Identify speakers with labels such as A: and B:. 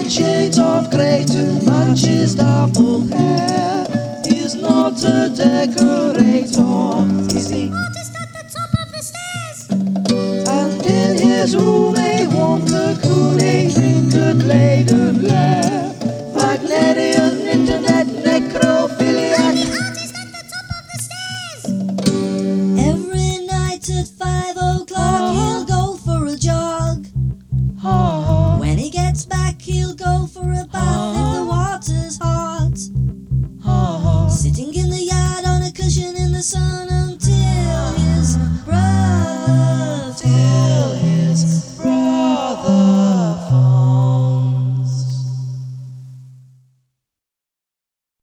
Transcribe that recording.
A: shades of grey to match his dappled hair. He's not a decorator, is he?
B: Artist at the top of the stairs.
A: And in his room a warm cocoon, a trinket laid